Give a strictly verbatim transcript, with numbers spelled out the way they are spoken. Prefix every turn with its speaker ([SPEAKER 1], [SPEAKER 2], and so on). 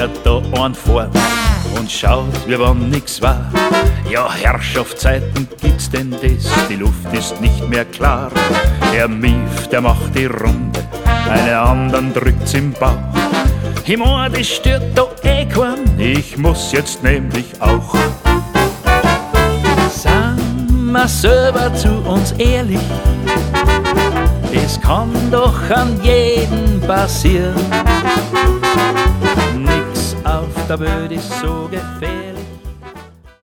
[SPEAKER 1] fährt da ein vor und schaut, wie wann nix war. Ja, Herrschaftszeiten gibt's denn das, die Luft ist nicht mehr klar. Der Mief, der macht die Runde, eine anderen drückt's im Bauch. Ich mein, das stört da eh keinen, ich muss jetzt nämlich auch. Sind wir selber zu uns ehrlich, es kann doch an jeden passieren. Nix auf der Welt ist so gefährlich.